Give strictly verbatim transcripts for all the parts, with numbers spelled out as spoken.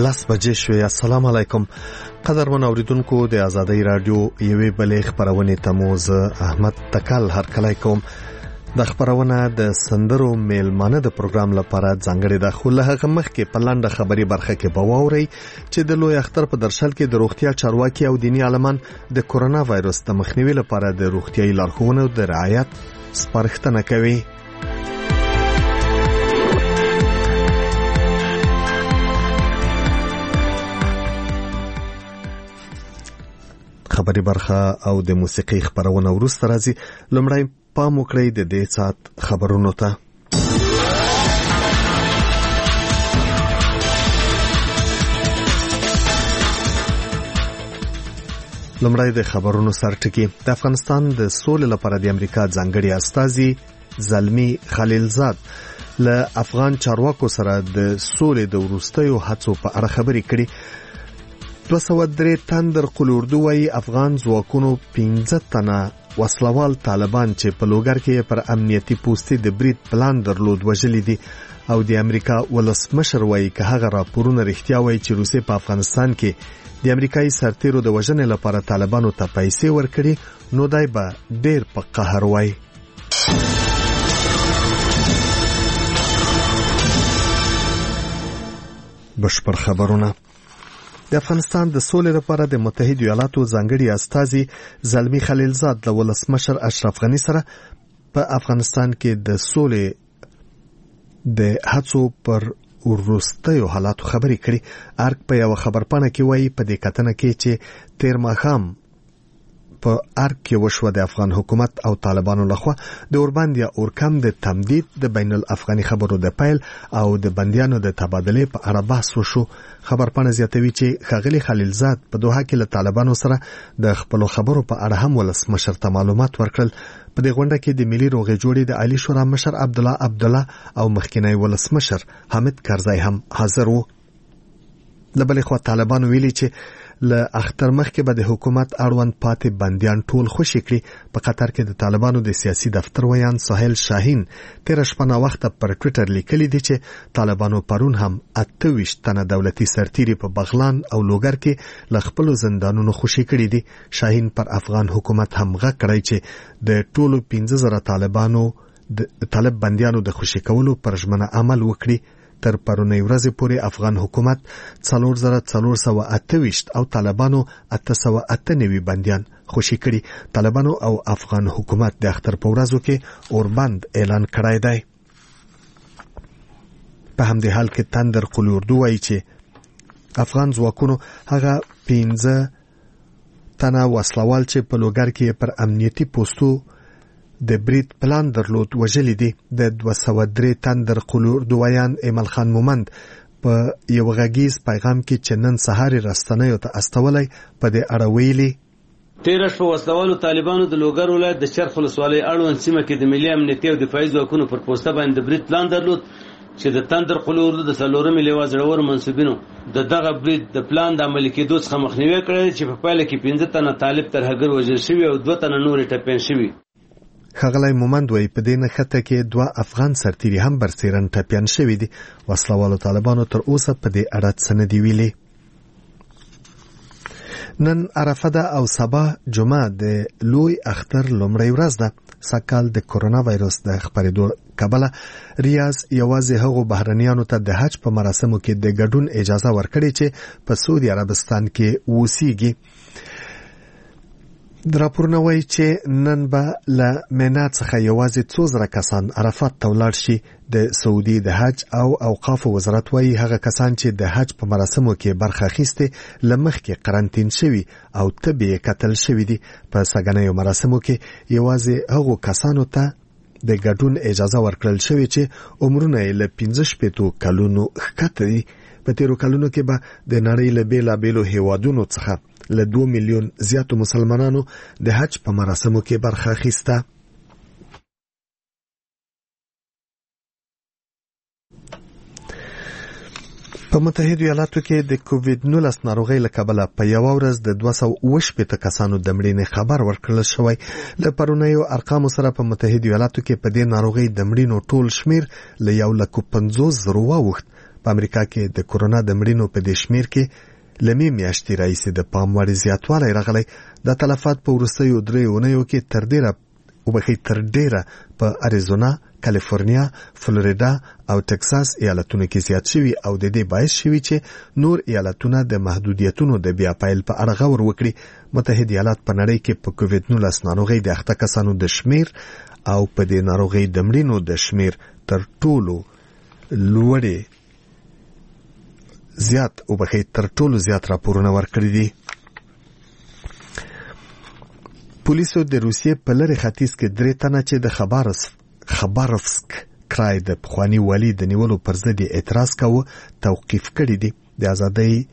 لس بجې شوې. السلام علیکم قدرمن اوریدونکو د آزادۍ رادیو یوې بلې خبرونې ته مو زه احمد تکل هرکلی کوم. د خبرونه د سندرو میلمانه د پروګرام لپاره ځانګړې ده، خو له هغه مخکې په لنډه خبري برخه کې به واورئ چې د لوی اختر په درشل کې د روغتیا چارواکي او دیني عالمان د کورونا وایرس د مخنیوي لپاره د روغتیايي لارښوونو د رعایت سپارښتنه کوي. خبري برخه او د موسیقي خبرونه وروسته راځي. لومړی پام وکړئ د دې سات خبرونو ته. لومړی د خبرونو سرټکی. د افغانستان د سولې لپاره د امریکا ځانګړي استازي زلمی خلیلزاد له افغان چارواکو سره د سولې د وروستیو هڅو په اړه خبرې کړې. دو سوه درې تندر قلوردو وايي افغان ځواکونو پنځه تنه وسلوال طالبان چې په لوګر کې پر امنیتي پوستې د برید پلان درلود وژلي دي، او د امریکا ولسمشر وايي که هغه راپورونه رښتیا وایي چې روسیه په افغانستان کې د امریکایي سرتیرو د وژنې لپاره طالبانو ته پیسې ورکړي نو دای به ډېر په قهر وای. بشپړ خبرونه. د افغانستان د سولې لپاره د متحده ایالاتو ځانګړي استازي زلمی خلیلزاد له ولسمشر اشرف غنی سره په افغانستان کې د سولې د هڅو پر وروستیو حالاتو خبرې کړې. ارګ په یو خبرپاڼه کې وایي په دې کتنه کې چې تیر ماښام په ارګ کې وشوه د افغان حکومت او طالبانو لخوا د اوربند یا اورکم د تمدید د بین الافغاني خبرو د پیل او د بندیانو د تبادله په اړه بحث وشو. خبرپاڼه زیاتوي چې ښاغلي خلیلزاد په دوحه کې له طالبانو سره د خپل خبرو په اړه هم ولسمشر ته معلومات ورکړل. په دې غونډه کې د ملي روغې جوړې د عالی شورا مشر عبدالله عبدالله او مخکینی ولسمشر حامد کرزی هم حاضر وو. له بلې خوا طالبان ویلي چې له اختر مخکې به د حکومت اړوند پاتې بندیان ټول خوشي کړي. په قطر کې د طالبانو د سیاسي دفتر ویان سهیل شاهین تیر شپه وخت پر ټوئیټر لیکلي دي چې طالبانو پرون هم اته ویشت تنه دولتي سرتیري په بغلان او لوګر کې له خپل زندانونو خوشي کړي دي. شاهین پر افغان حکومت هم غږ کړی چې د ټولو پنځه زره طالبانو د طالب بندیانو د خوشي کولو پر ژمنه عمل وکړي. تر پرونی ورځې پورې افغان حکومت څلور زره څلور سوه اته ویشت او طالبانو اته سوه اته نوي بندیان خوشي کړي. طالبانو او افغان حکومت د اختر په ورځو کې اوربند اعلان کړی دی. په همدې حال کې تندر قلوردو وايي چې افغان ځواکونو هغه پنځه تنه وسلوال چې په لوګر کې پر امنیتي پوستو د برید پلان درلود وژلي دي. د دوه سوه درې تندر قلوردویان ایمل خان مومند په یو غږیز پیغام کې چې نن سهار رسنیو ته استولی په دې اړه ویلي: تیر شپه وسلوالو طالبانو د لوګر ولایت د چرخ ولسوالۍ اړوند سیمه کې د ملي امنیتي او دفاعي ځواکونو پر پوسټه باندې د برید پلان درلود چې د تندر قلوردو د څلورمې لواء زړورو منصبینو د دغه برید د پلان د عملي کېدو څخه مخنیوي کړی چې په پایله کې پنځه تنه طالب ترهګر وژل شوي او دوه تنه نور ټپیان شوي. ښاغلی مومند وایي په دې نښته کې دوه افغان سرتیري هم برسیرن ټپیان شوي دي. وسلوالو طالبانو تر اوسه په دې اړه څه نه دي ویلي. نن عرفه ده او سبا جمعه د لوی اختر لومړۍ ورځ ده. سږکال د کورونا وایرس د خپرېدو کبله ریاض یوازې هغو بهرنیانو ته د حج په مراسمو کې د ګډون اجازه ورکړې چې په سعودي عربستان کې اوسیږي. د راپورونه وایي چې نن به له مینا څخه یوازې څو زره کسان عرفات ته ولاړ شي. د سعودي د حج او اوقاف وزارت وایي هغه کسان چې د حج په مراسمو کې برخه اخیستې له مخکې قرنطین شوي او طبي کتل شوي دي. په سږنیو مراسمو کې یوازې هغو کسانو ته د ګډون اجازه ورکړل شوې چې عمرونه یې له پنځه شپېتو کلونو ښکته دي. په تیرو کلونو کې به د نړۍ له بېلابېلو هیوادونو څخه له دوه میلیون زیاتو مسلمانانو د حج په مراسمو کې برخه اخیسته. په متحده ایالاتو کې د کووډ نولس ناروغۍ له کبله په یو ورځ د دوه سوه اوه شپېته کسانو د مړینې خبر ورکړل شوی. له پرونیو ارقامو سره په متحده ایالاتو کې په دې ناروغۍ د مړینو ټول شمیر له یو لک پنځوس زرو واوښت. په امریکا کې د کورونا د مړینو په دې شمیر کې لمې میاشتې راهیسې د پام وړ زیاتوالی راغلی. د تلفات په وروستیو درې اونیو کې تر ډیره وبخښئ تر ډیره په اریزونا، کالیفورنیا، فلوریدا او ټکساس ایالتونو کې زیات شوي او د دې باعث شوي چې نور ایالتونه د محدودیتونو د بیا پیل په اړه غور وکړي. متحد ایالات په نړۍ کې په کووډ نولس ناروغۍ د اخته کسانو د شمیر او په دې ناروغۍ د مړینو د شمیر تر ټولو لوړې زیات وبخښئ تر ټولو زیات راپورونه ورکړي دي. پولیسو د روسیې په لرې ختیځ کې درې تنه چې د خبارس خباروفسک کرای د پخوانی والی د نیولو پر ضد اعتراض کاوه توقیف کړي دي. د ازادۍ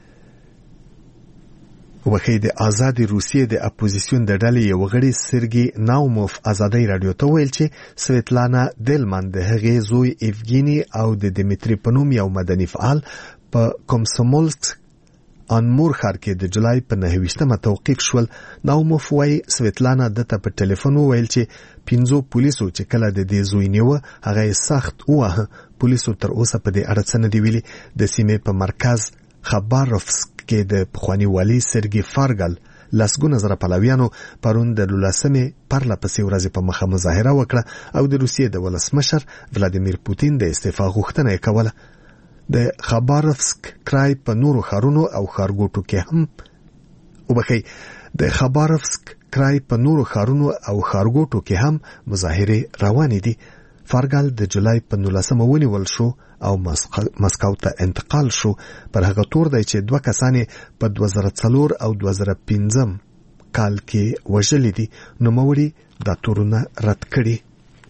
وخی د آزادی روسیې د اپوزیسیون د ډلې یو غړي سرګي ناوموف ازادۍ رادیو ته ویل چې سویتلانا دلمان د هغې زوی ایفګینی او د دمیتری پنوم یو مدني فعال په کومسومولسک انمور ښار کې د جولای په نهه ویشتمه توقیف شول. ناوموف وایي سویتلانا دته په ټلیفون وویل چې پنځو پولیسو چې کله د دې زوی نیوه هغه سخت ووهه. پولیسو تر اوسه په دې اړه څه نه دي ویلي. د سیمې په مرکز خباروفسک کې د پخوانی والي سرګي فارګل لسګونه زره پلویانو پرون د لسمې پرله پسې ورځې په مخه مظاهره وکړه او د روسیې د ولسمشر ولادیمیر پوتین د استعفا غوښتنه یې کوله. د خباروفسک کرای په نورو ښارونو او ښارګوټو کې هم وبخښئ د خباروفسک کرای په نورو ښارونو او ښارګوټو کې هم مظاهرې روانې دي. فارګل د جولای په نولسمه ونیول شو او مسکو ته انتقال شو. پر هغه تور دی چې دوه کسان په دوه زره څلور او دوه زره پنځم کال کې وژلي دي. نوموړي دا تورونه رد کړي.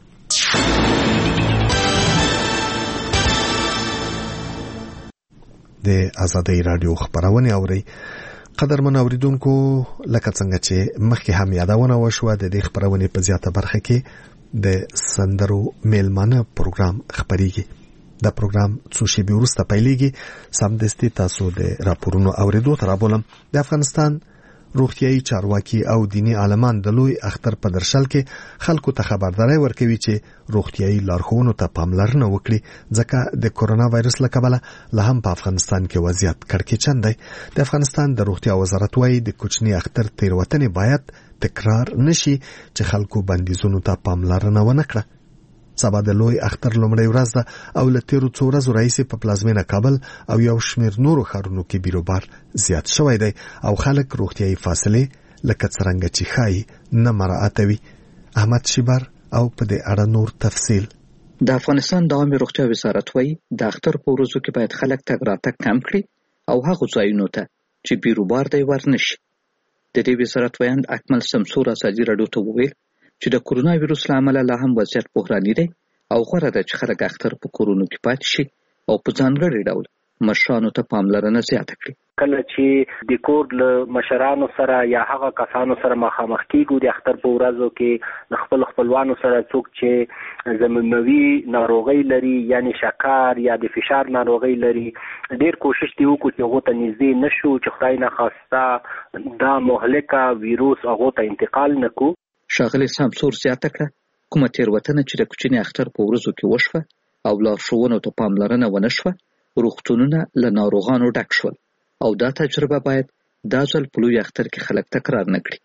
د ازادۍ رادیو خبرونه اوري. قدرمن اوریدونکو، لکه څنګه چې مخکې هم یادونه وشوه د دې خبرونه په زیاته برخه کې د سندرو میلمانه پروګرام خبريږي. دا پروګرام څو شېبې وروسته پیلېږي. سمدستي تاسو د راپورونو اوریدو ته رابولم. د افغانستان روغتیايي چارواکي او دینی عالمان د لوی اختر په درشل کې خلکو ته خبرداري ورکوي چې روغتیايي لارښوونو ته پاملرنه وکړي، ځکه د کورونا وایرس له کبله لا هم په افغانستان کې وضعیت کړکېچن دی. د افغانستان د روغتیا وزارت وايي د کوچني اختر تیروتنې باید تکرار نشي چې خلکو بندیزونو ته پاملرنه ونه کړه. سبا د لوی اختر لومړی ورځ ده او له تیرو څو ورځو راهیسې په پلازمینه کابل او یو شمېر نورو ښارونو کې بیروبار زیات شوی دی او خلک روغتیايي فاصلې لکه څرنګه چې ښایي نه مراعاتوي. احمد شیبر او په دې اړه نور تفصیل. د افغانستان د عامه روغتیا وزارت وايي د اختر په ورځو کې باید خلک تګ راتګ کم کړي او هغو ځایونو ته چې بیروبار دی ورنشي. د دې وزارت ویاند اکمل سمسور ازادي راډیو ته وویل چې د کورونا وایرس له امله لا هم وضعیت بحراني دی او غوره ده چې خلک اختر په کورونو کې پاتې شي او په ځانګړي ډول مشرانو ته پاملرنه زیاته کړي. کله چې د کور له مشرانو سره یا هغه کسانو سره مخامخ کیږو د اختر په ورځو کې د خپل خپلوانو سره څوک چې زمینوي ناروغي لري یعنی شکر یا د فشار ناروغي لري، ډیر کوشش دی وکړو چې هغه ته نږدې نشو چې خدای نه خواسته دا مهلکه ویروس هغه ته انتقال نکو. ښاغلي سمسور زیاته کړه کومه تېروتنه چې د کوچني اختر په ورځو کې وشوه او لارښوونو ته پاملرنه ونه شوه، روغتونونه له ناروغانو ډک شول او دا تجربه باید دا ځل په لوی اختر کې خلک تکرار نه کړي.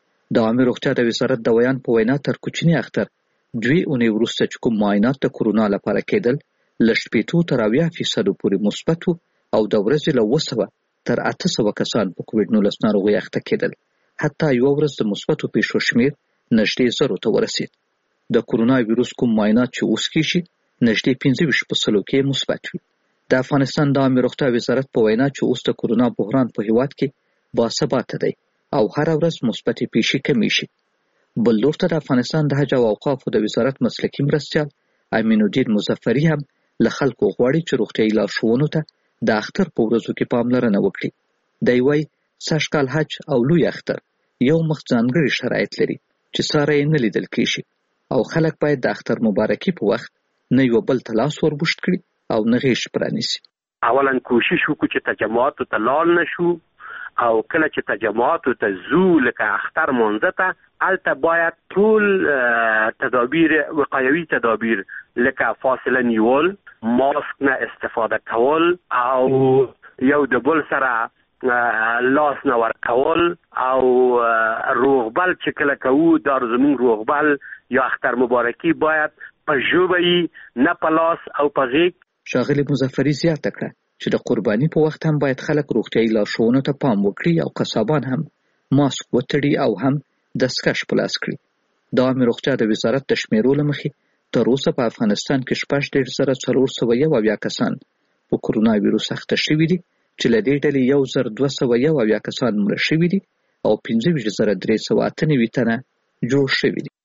د عامه روغتیا د وزارت د ویان په وینا تر کوچني اختر دوی اونۍ وروسته چې کوم معاینات د کورونا لپاره کېدل له شپېتو تر اویا فیصدو پورې مثبت او د ورځې له اوه سوه تر اته سوه کسان په کووډ نولس ناروغۍ اخته کېدل. حتی یوه ورځ د مثبتو پیښو شمېر نږدې زرو ته ورسېد. د کورونا وایرس کوم معاینات چې اوس کېږي نږدې پنځه ویشت په سلو کې مثبت وي. د افغانستان د عامه روغتیا وزارت په وینا چې اوس د کورونا بحران په هیواد کې باثباته دی او هر ورځ مثبتې پیښې کمې شي. بل لور ته د افغانستان د حج او اوقافو د وزارت مسلکي مرستیال امین الدین مظفري هم له خلکو غواړي چې روغتیايي لارښوونو ته د اختر په ورځو کې پاملرنه وکړي. دی وایي سږ کال حج او لوی اختر یو مخ ځانګړي شرایط لري چې ساره یې نه لیدل کېږي او خلک باید د اختر مبارکي په وخت نه یو بل ته لاس وربوشت کړي او نه غیږ پرانیسي. اولا کوشش وکړو چې تجمعاتو ته لاړ نشو او کله چې تجمعاتو ته ځو لکه اختر مونځه ته هلته باید ټول تدابیر وقایوي تدابیر لکه فاصله نیول، ماسک نه استفاده کول او یو د بل سره لاس نه ورکول او روغبل چې کله کوو دا زموږ روغبل یا اختر مبارکي باید په ژبه نه په لاس او په غیږ. ښاغلي مظفري زیاته کړه چې د قرباني په وخت هم باید خلک روغتیایي لارښوونو ته پام وکړي او قصابان هم ماسک وتړي او هم دستکش په لاس کړي. د عامې روغتیا د وزارت د شمیرو له مخې تر اوسه په افغانستان کې شپږ دېرش زره څلور سوه یو اویا کسان په کرونا ویروس اخته شوي دي چې له دې ډلې یو زر دوه سوه یو اویا کسان مړه شوي دي او پنځه ویشت زره درې سوه اته نوي تنه جوړ شوي دي.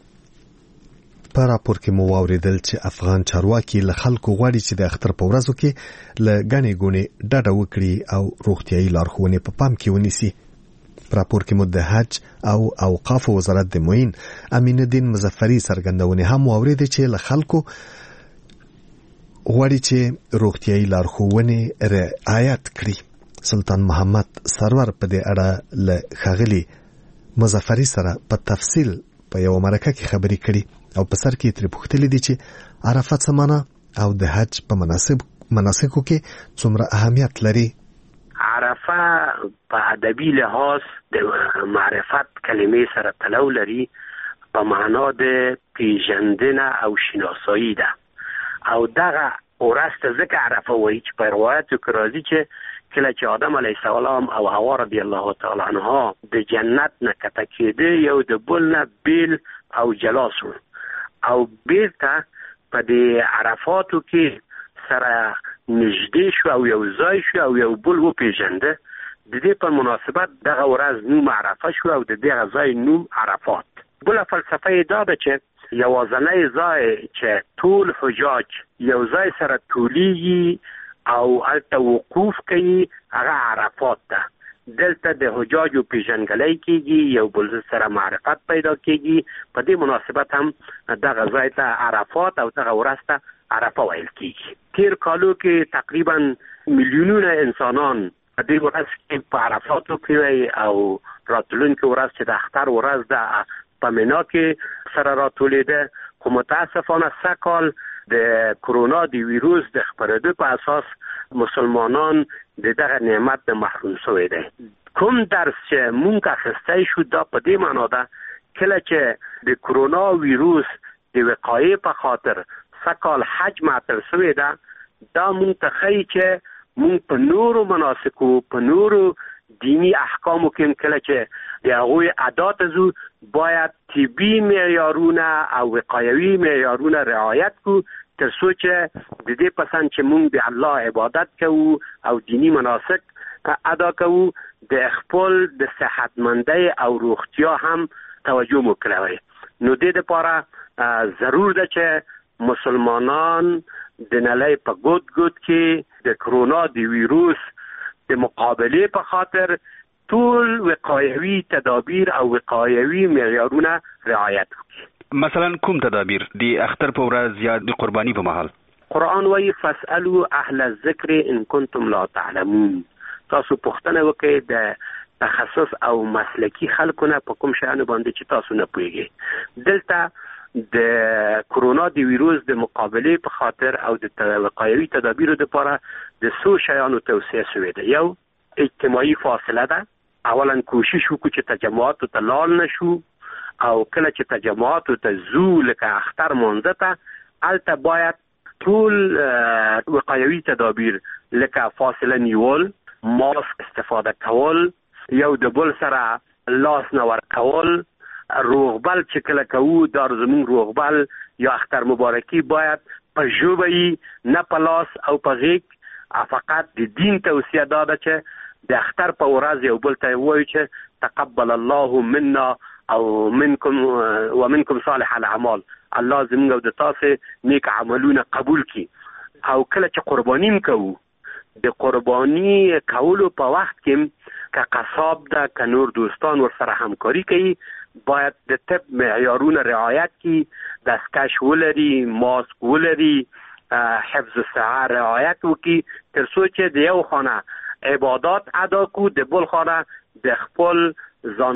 په راپور کې مو واوریدل چې افغان چارواکي له خلکو غواړي چې د اختر په ورځو کې له ګڼې ګوڼې ډډه وکړي او روغتیایي لارښوونې په پام کې ونیسي. په راپور کې مو د حج او اوقافو وزارت د معین امین الدین مظفري څرګندونې هم واوریدې چې له خلکو غواړي چې روغتیایي لارښوونې رعایت کړي. سلطان محمد سرور په دې اړه له ښاغلي مظفري سره په تفصیل په یو مرکه کې خبرې کړي او په سر کې ترې پوښتلي دي چې عرفات څه معنا او د حج په مناسب مناسکو کې څومره اهمیت لري. عرفه په ادبي لحاظ د معرفت کلمې سره تلو لري په معنا د پیژندنه او شناسایی ده او دغه ورځ ته ځکه عرفه وایي چې په روایتو کې راځي چې کله چې آدم علیه السلام او حوا رضی الله تعالی عنها د جنت نه کته کېده یو د بل نه بیل او جلا شو او بیرته په دې عرفاتو کې سره نږدې شو او یو ځای شو او یو بل وپېژنده. د دې په مناسبت دغه ورځ نوم عرفه شو او د دغه ځای نوم عرفات. بله فلسفه یې دا ده چې یوازنی ځای چې ټول حجاج یو ځای سره ټولیږي او هلته وقوف کوي هغه عرفات ده. دلته د حجاجو پیژنګلۍ کېږي، یو بل سره معرفت پیدا کېږي. په دې مناسبت هم دغه ځای ته عرفات او دغه ورځ ته عرفه ویل کېږي. تیر کالو کې تقریبا میلیونونه انسانان په دې ورځ کې په عرفاتو کې او راتلونکې ورځ چې د اختر ورځ ده په مینا کې سره راټولېده. خو متاسفانه سږ کال د کرونا د ویروس د خپرېدو په اساس مسلمانان د دغه نعمت نه محروم شوي دي. کوم درس چې مونږ اخیستی شو دا په دې معنا ده کله چې د کرونا ویروس د وقایې په خاطر سږ کال حج معطل شوی ده دا مونږ ته ښیي چې مونږ په نورو مناسکو په نورو دینی احکامو کې کله چې د هغوی ادا ته ځو باید طبي معیارونه او وقایوي معیارونه رعایت کړو تر څو چې د دې پسند چې مونږ د الله عبادت کوو او دینی مناسک ادا کوو د خپل د صحتمندۍ او روغتیا هم توجه مو کړی. نو دې دپاره ضرور ده چې مسلمانان د نړۍ په ګوت ګوت کې د کرونا د ویروس د مقابله په خاطر ټول وقایوي تدابیر او وقایوي معیارونه رعایت کړي. مثلا کوم تدابیر دی اختر په ورځ یا د قرباني په مهال؟ قرآن وایي فاسألوا اهل الذکر ان کنتم لا تعلمون. تاسو پوښتنه وکړئ د تخصص او مسلکی خلکونه په کوم شیانو باندې چې تاسو نه پوهیږئ. دلته د کرونا د ویروس د مقابله په خاطر او د وقایوي تدابیرو لپاره د څو شیانو توصیه شوې ده. یو اجتماعي فاصله ده. اولا کوشش وکړو چې تجمعاتو ته لاړ نشو او کله چې تجمعاتو ته ځو لکه اختر مانځه ته هلته باید ټول وقایوي تدابیر لکه فاصله نیول، ماسک استفاده کول، یو د بل سره لاس نه ورکول، روغبل چې کله کوو دا زموږ روغبل یا اختر مبارکي باید په ژبه نه په لاس او په غیږ. فقط د دین توصیه دا ده چې د اختر په ورځ یو بل ته ووایو چې تقبل الله منا او منکم ومنکم صالح الاعمال، الله زموږ او د تاسو نیک عملونه قبول کړي. او کله چې قرباني کوو د قرباني کولو په وخت کې که قصاب ده که نور دوستان ورسره همکاري کوي باید د طب معیارونه رعایت کړي، دستکش ولري، ماسک ولري، حفظ الصحه رعایت وکړي تر څو چې د یو خانه عبادات ادا کو د بل خانه د خپل ځان